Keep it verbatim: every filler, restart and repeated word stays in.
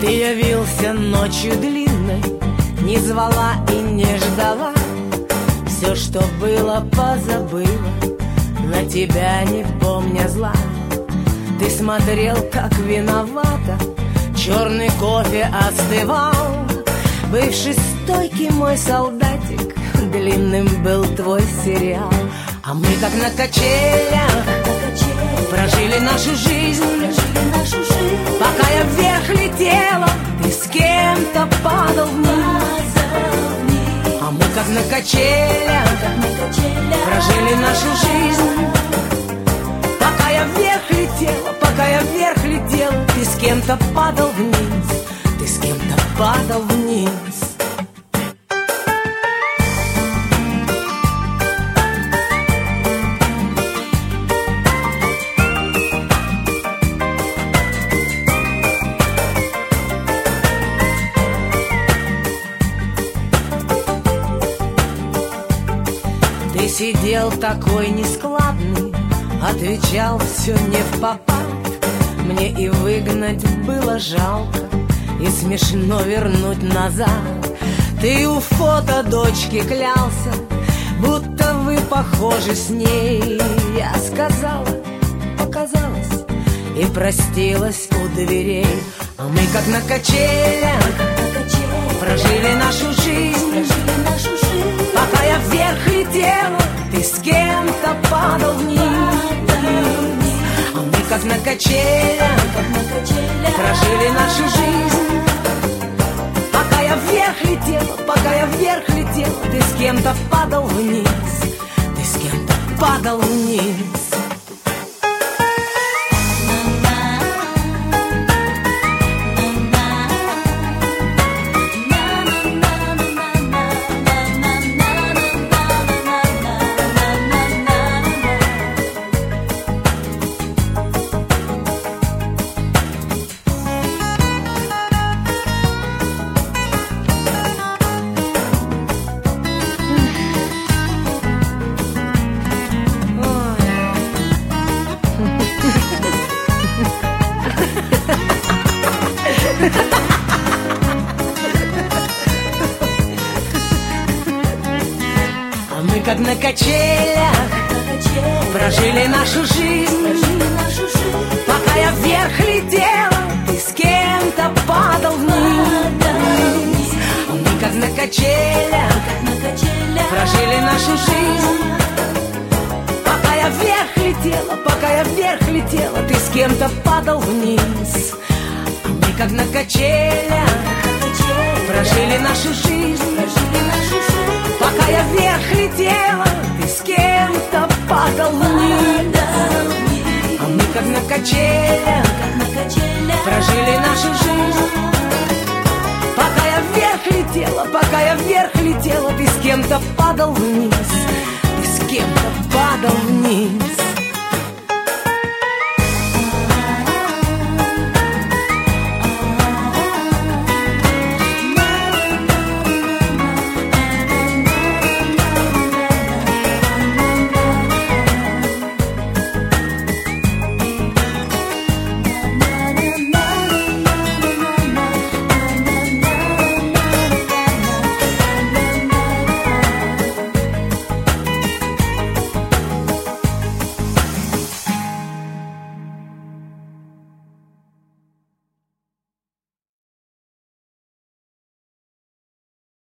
Ты явился ночью длинной, не звала и не ждала. Все, что было, позабыла, на тебя не помня зла. Ты смотрел, как виновата, черный кофе остывал. Бывший стойкий мой солдатик, длинным был твой сериал. А мы как на качелях прожили нашу жизнь, пока я вверх летела, ты с кем-то падал вниз. А мы как на качелях прожили нашу жизнь, пока я вверх летела, пока я вверх летела, ты с кем-то падал вниз, ты с кем-то падал вниз. Ты сидел такой нескладный, отвечал все не впопад. Мне и выгнать было жалко, и смешно вернуть назад. Ты у фото дочки клялся, будто вы похожи с ней. Я сказала, показалось, и простилась у дверей. А мы как на качелях прожили нашу жизнь, пока я вверх летела, ты с кем-то падал вниз. А мы как на качелях прожили нашу жизнь, пока я вверх летела, пока я вверх летела, ты с кем-то падал вниз, ты с кем-то падал вниз. А мы как на качелях прожили нашу жизнь, пока я вверх летела, ты с кем-то падал вниз. А мы как на качелях прожили нашу жизнь, пока я вверх летела, пока я вверх летела, ты с кем-то падал вниз. А мы как на качелях прожили нашу жизнь, пока я вверх летела, ты с кем-то падал вниз. А мы как на качелях прожили нашу жизнь, пока я вверх летела, пока я вверх летела, ты с кем-то падал вниз, ты с кем-то падал вниз.